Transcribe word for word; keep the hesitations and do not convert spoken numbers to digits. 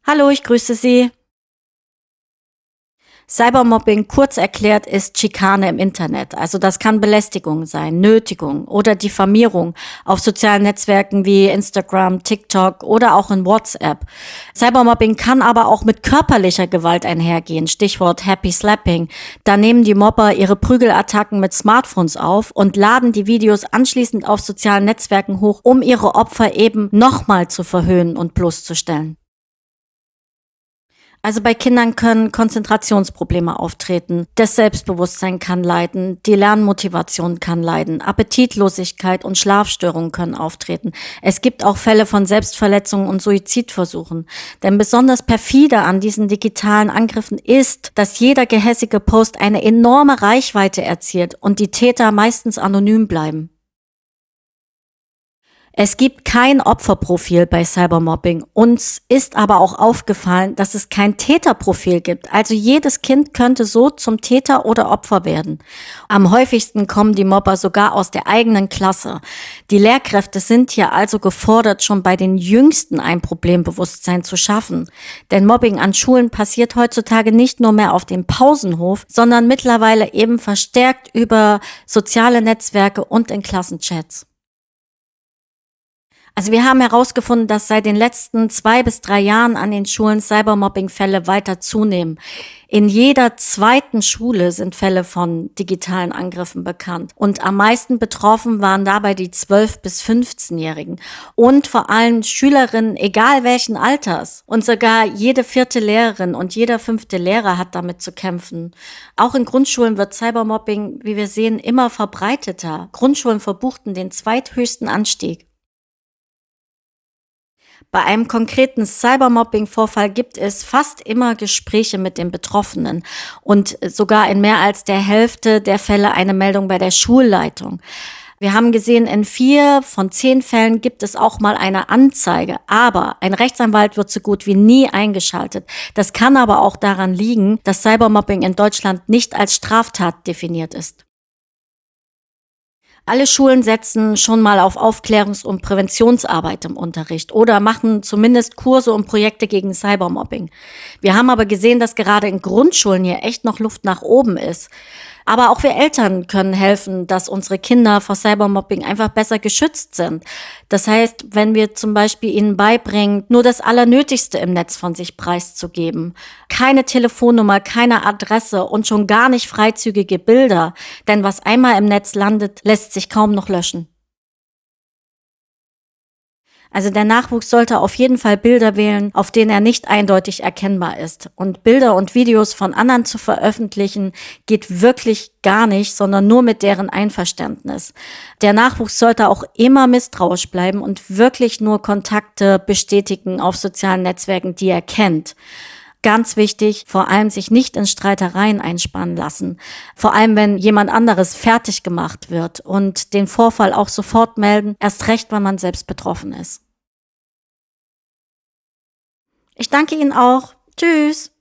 Hallo, ich grüße Sie. Cybermobbing, kurz erklärt, ist Schikane im Internet. Also das kann Belästigung sein, Nötigung oder Diffamierung auf sozialen Netzwerken wie Instagram, TikTok oder auch in WhatsApp. Cybermobbing kann aber auch mit körperlicher Gewalt einhergehen. Stichwort Happy Slapping. Da nehmen die Mobber ihre Prügelattacken mit Smartphones auf und laden die Videos anschließend auf sozialen Netzwerken hoch, um ihre Opfer eben nochmal zu verhöhnen und bloßzustellen. Also bei Kindern können Konzentrationsprobleme auftreten, das Selbstbewusstsein kann leiden, die Lernmotivation kann leiden, Appetitlosigkeit und Schlafstörungen können auftreten. Es gibt auch Fälle von Selbstverletzungen und Suizidversuchen. Denn besonders perfide an diesen digitalen Angriffen ist, dass jeder gehässige Post eine enorme Reichweite erzielt und die Täter meistens anonym bleiben. Es gibt kein Opferprofil bei Cybermobbing. Uns ist aber auch aufgefallen, dass es kein Täterprofil gibt. Also jedes Kind könnte so zum Täter oder Opfer werden. Am häufigsten kommen die Mobber sogar aus der eigenen Klasse. Die Lehrkräfte sind hier also gefordert, schon bei den Jüngsten ein Problembewusstsein zu schaffen. Denn Mobbing an Schulen passiert heutzutage nicht nur mehr auf dem Pausenhof, sondern mittlerweile eben verstärkt über soziale Netzwerke und in Klassenchats. Also wir haben herausgefunden, dass seit den letzten zwei bis drei Jahren an den Schulen Cybermobbing-Fälle weiter zunehmen. In jeder zweiten Schule sind Fälle von digitalen Angriffen bekannt. Und am meisten betroffen waren dabei die zwölf- bis fünfzehnjährigen. Und vor allem Schülerinnen, egal welchen Alters. Und sogar jede vierte Lehrerin und jeder fünfte Lehrer hat damit zu kämpfen. Auch in Grundschulen wird Cybermobbing, wie wir sehen, immer verbreiteter. Grundschulen verbuchten den zweithöchsten Anstieg. Bei einem konkreten Cybermobbing-Vorfall gibt es fast immer Gespräche mit den Betroffenen und sogar in mehr als der Hälfte der Fälle eine Meldung bei der Schulleitung. Wir haben gesehen, in vier von zehn Fällen gibt es auch mal eine Anzeige, aber ein Rechtsanwalt wird so gut wie nie eingeschaltet. Das kann aber auch daran liegen, dass Cybermobbing in Deutschland nicht als Straftat definiert ist. Alle Schulen setzen schon mal auf Aufklärungs- und Präventionsarbeit im Unterricht oder machen zumindest Kurse und Projekte gegen Cybermobbing. Wir haben aber gesehen, dass gerade in Grundschulen hier echt noch Luft nach oben ist. Aber auch wir Eltern können helfen, dass unsere Kinder vor Cybermobbing einfach besser geschützt sind. Das heißt, wenn wir zum Beispiel ihnen beibringen, nur das Allernötigste im Netz von sich preiszugeben, keine Telefonnummer, keine Adresse und schon gar nicht freizügige Bilder, denn was einmal im Netz landet, lässt sich kaum noch löschen. Also der Nachwuchs sollte auf jeden Fall Bilder wählen, auf denen er nicht eindeutig erkennbar ist. Und Bilder und Videos von anderen zu veröffentlichen, geht wirklich gar nicht, sondern nur mit deren Einverständnis. Der Nachwuchs sollte auch immer misstrauisch bleiben und wirklich nur Kontakte bestätigen auf sozialen Netzwerken, die er kennt. Ganz wichtig, vor allem sich nicht in Streitereien einspannen lassen. Vor allem, wenn jemand anderes fertig gemacht wird und den Vorfall auch sofort melden, erst recht, wenn man selbst betroffen ist. Ich danke Ihnen auch. Tschüss.